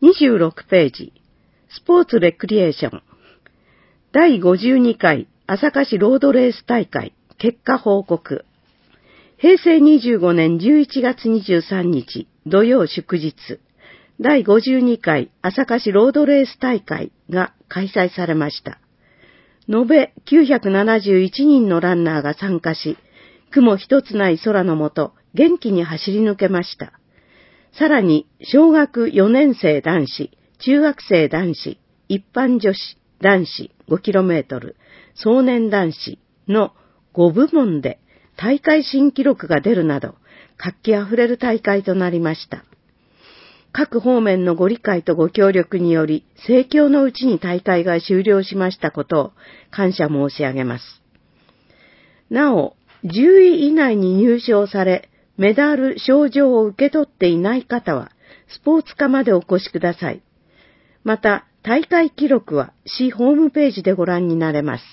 26ページ、スポーツレクリエーション。第52回朝霞市ロードレース大会、結果報告。平成25年11月23日、土曜祝日、第52回朝霞市ロードレース大会が開催されました。延べ971人のランナーが参加し、雲一つない空の下、元気に走り抜けました。さらに、小学4年生男子、中学生男子、一般女子男子 5km、壮年男子の5部門で大会新記録が出るなど、活気あふれる大会となりました。各方面のご理解とご協力により、盛況のうちに大会が終了しましたことを感謝申し上げます。なお、10位以内に入賞され、メダル、賞状を受け取っていない方は、スポーツ課までお越しください。また、大会記録は市ホームページでご覧になれます。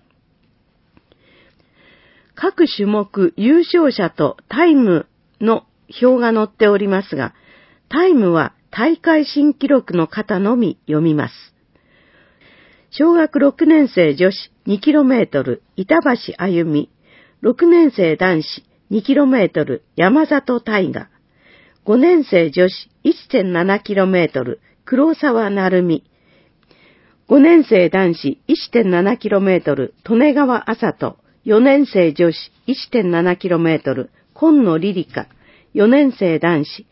各種目優勝者とタイムの表が載っておりますが、タイムは大会新記録の方のみ読みます。小学6年生女子 2km 板橋あゆみ、6年生男子 2km 山里大河、5年生女子 1.7km 黒沢成美、5年生男子 1.7km 利根川麻人、4年生女子 1.7km 今野リリカ、4年生男子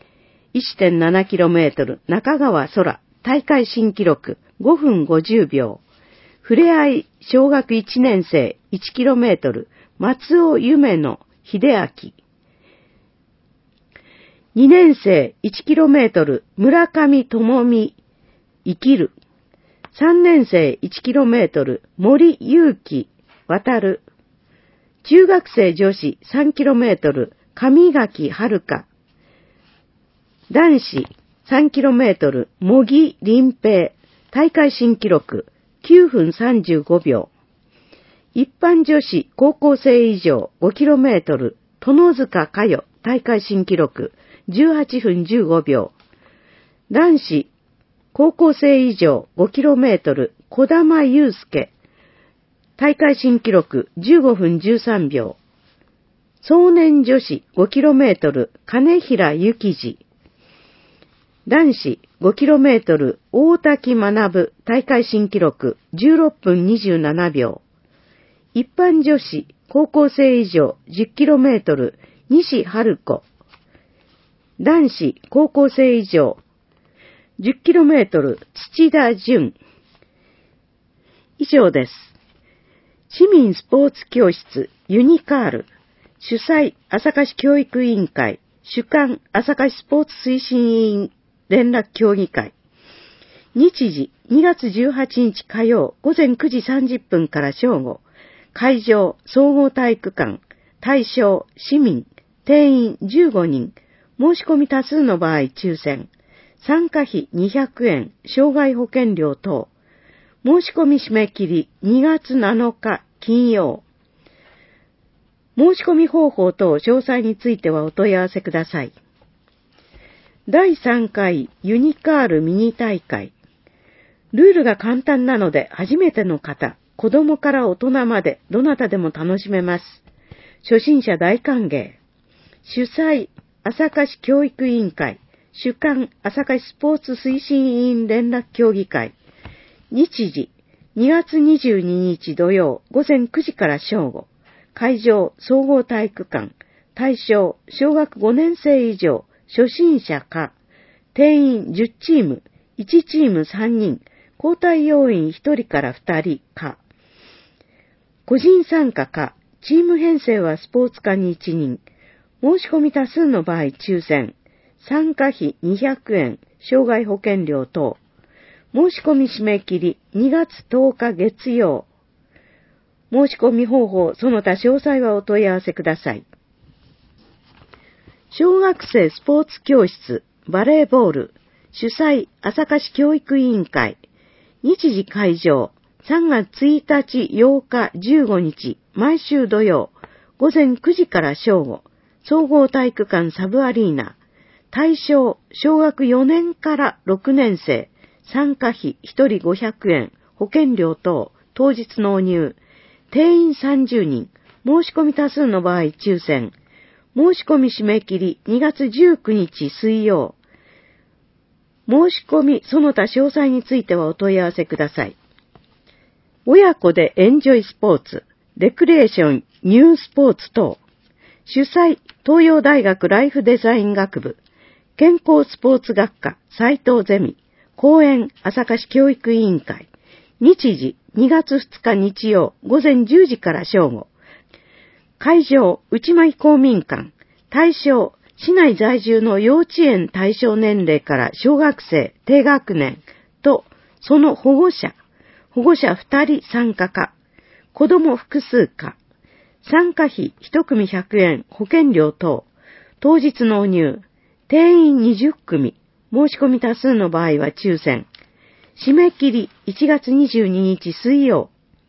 1.7km 中川空、大会新記録5分50秒。ふれあい小学1年生 1km 松尾夢野秀明。2年生 1km 村上智美生きる。3年生 1km 森勇気渡。中学生女子 3km 上垣遥香。男子 3km 茂木林平、大会新記録9分35秒。一般女子高校生以上 5km 殿塚佳代、大会新記録18分15秒。男子高校生以上 5km 小玉祐介、大会新記録15分13秒。壮年女子 5km 金平幸二。男子 5km 大滝学、大会新記録16分27秒。一般女子高校生以上 10km 西春子。男子高校生以上 10km 土田淳。以上です。市民スポーツ教室ユニカール主催朝霞市教育委員会主幹朝霞市スポーツ推進委員連絡協議会。日時2月18日火曜午前9時30分から正午。会場総合体育館。対象市民。定員15人。申し込み多数の場合抽選。参加費200円。障害保険料等。申し込み締め切り2月7日金曜。申し込み方法等詳細についてはお問い合わせください。第3回ユニカールミニ大会。ルールが簡単なので初めての方、子供から大人までどなたでも楽しめます。初心者大歓迎。主催、朝霞市教育委員会、主幹、朝霞市スポーツ推進委員連絡協議会。日時、2月22日土曜午前9時から正午。会場、総合体育館。対象、小学5年生以上。初心者か、定員10チーム、1チーム3人、交代要員1人から2人か、個人参加か、チーム編成はスポーツ科に1人、申し込み多数の場合抽選、参加費200円、障害保険料等、申し込み締め切り2月10日月曜、申し込み方法、その他詳細はお問い合わせください。小学生スポーツ教室バレーボール主催朝霞市教育委員会。日時会場3月1日8日15日毎週土曜午前9時から正午総合体育館サブアリーナ。 対象、小学4年から6年生、参加費1人500円、保険料等、当日納入、定員30人、申し込み多数の場合抽選、申し込み締め切り2月19日水曜。申し込みその他詳細についてはお問い合わせください。親子でエンジョイスポーツ、レクリエーション、ニュースポーツ等。主催、東洋大学ライフデザイン学部、健康スポーツ学科、斉藤ゼミ、講演、朝霞市教育委員会。日時、2月2日日曜、午前10時から正午。会場、内間公民館。対象、市内在住の幼稚園対象年齢から小学生、低学年と、その保護者2人参加か、子供複数か、参加費1組100円、保険料等、当日納入、定員20組、申し込み多数の場合は抽選、締め切り1月22日水曜。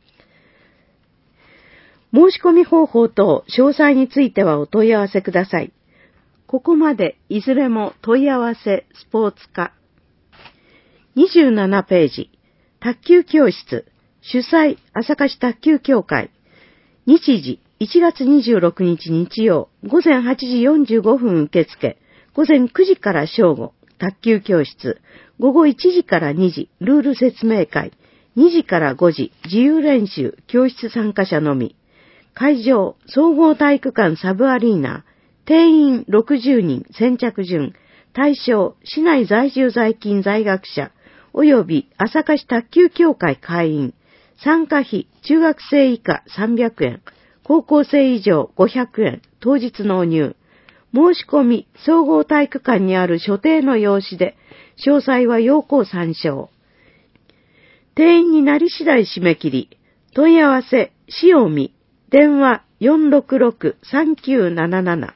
申し込み方法等詳細についてはお問い合わせください。ここまでいずれも問い合わせスポーツ課。27ページ、卓球教室、主催朝霞市卓球協会。日時1月26日日曜、午前8時45分受付、午前9時から正午、卓球教室、午後1時から2時、ルール説明会、2時から5時、自由練習、教室参加者のみ。会場、総合体育館サブアリーナ、定員60人、先着順、対象、市内在住在勤在学者、及び朝霞市卓球協会会員、参加費、中学生以下300円、高校生以上500円、当日納入。申し込み、総合体育館にある所定の用紙で、詳細は要項参照。定員になり次第締め切り、問い合わせ、塩見、電話466-3977。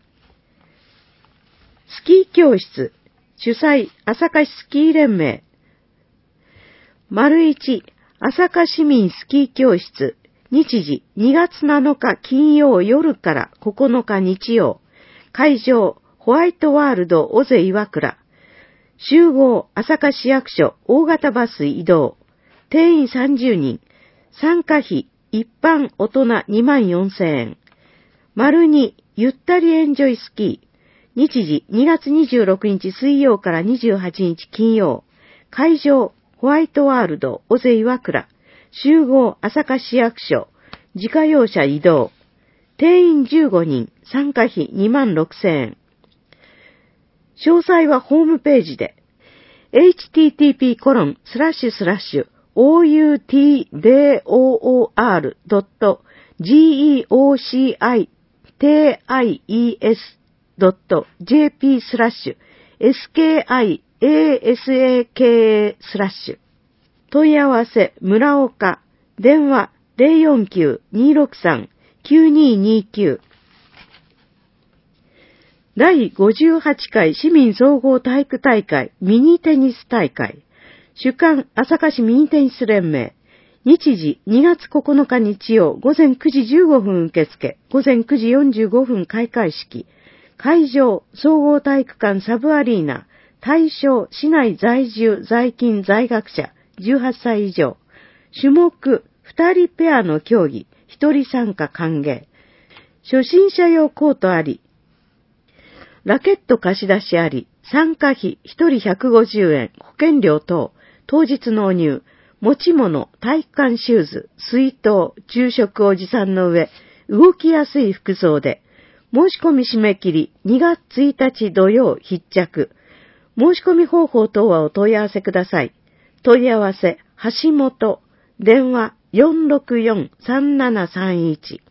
スキー教室、主催、朝霞市スキー連盟。1、朝霞市民スキー教室、日時2月7日金曜夜から9日日曜。会場、ホワイトワールド尾瀬岩倉。集合、朝霞市役所、大型バス移動。定員30人。参加費、一般大人24,000円。2、ゆったりエンジョイスキー。日時2月26日水曜から28日金曜。会場、ホワイトワールド尾瀬岩倉。集合、朝霞市役所。自家用車移動。定員15人。参加費26,000円。詳細はホームページで。http://outer.geocities.jp/skiasaka/ 問い合わせ、村岡。電話049-263-9229。第58回市民総合体育大会ミニテニス大会。主管朝霞市ミニテニス連盟。日時2月9日日曜午前9時15分受付、午前9時45分開会式。会場、総合体育館サブアリーナ。対象、市内在住在勤在学者18歳以上。種目、2人ペアの競技、1人参加歓迎。初心者用コートあり。ラケット貸し出しあり、参加費1人150円、保険料等、当日納入、持ち物、体育館シューズ、水筒、昼食を持参の上、動きやすい服装で、申し込み締め切り2月1日土曜必着。申し込み方法等はお問い合わせください。問い合わせ、橋本、電話464-3731。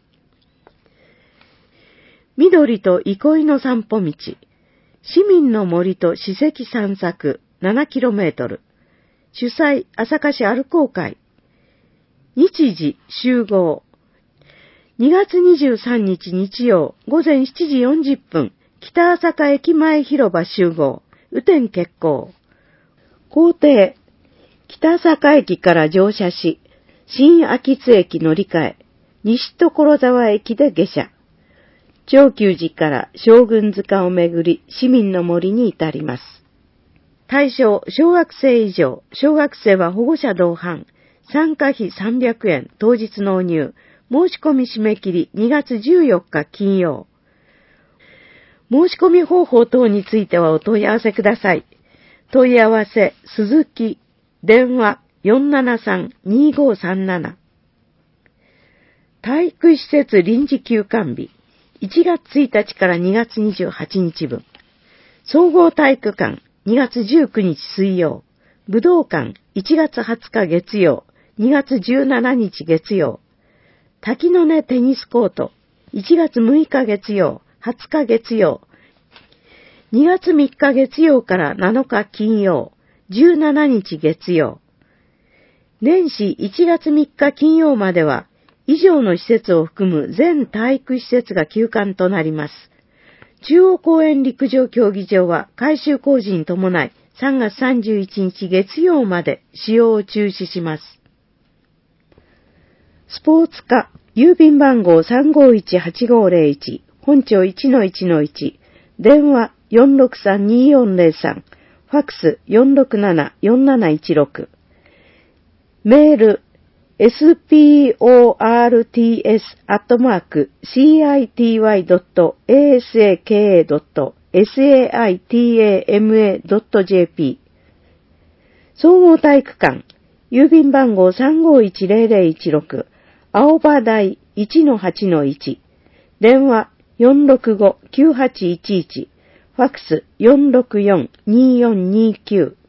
緑と憩いの散歩道。市民の森と史跡散策 7km。主催、朝霞市歩こう会。日時、集合。2月23日日曜、午前7時40分、北朝霞駅前広場集合。雨天決行。行程。北朝霞駅から乗車し、新秋津駅乗り換え、西所沢駅で下車。 長久寺から将軍塚をめぐり市民の森に至ります。対象、小学生以上、小学生は保護者同伴、参加費300円、当日納入、申し込み締め切り2月14日金曜。申し込み方法等についてはお問い合わせください。問い合わせ、鈴木、電話 473-2537。体育施設臨時休館日、1月1日から2月28日分。総合体育館、2月19日水曜。武道館、1月20日月曜。2月17日月曜。滝の根テニスコート、1月6日月曜。20日月曜。2月3日月曜から7日金曜。17日月曜。年始1月3日金曜までは、以上の施設を含む全体育施設が休館となります。中央公園陸上競技場は改修工事に伴い3月31日月曜まで使用を中止します。スポーツ課、郵便番号 351-8501、本庁 1-1-1、電話 463-2403、ファックス 467-4716、メールsports@city.asaka.saitama.jp 総合体育館郵便番号 3510016 青葉台 1-8-1 電話 465-9811 ファックス 464-2429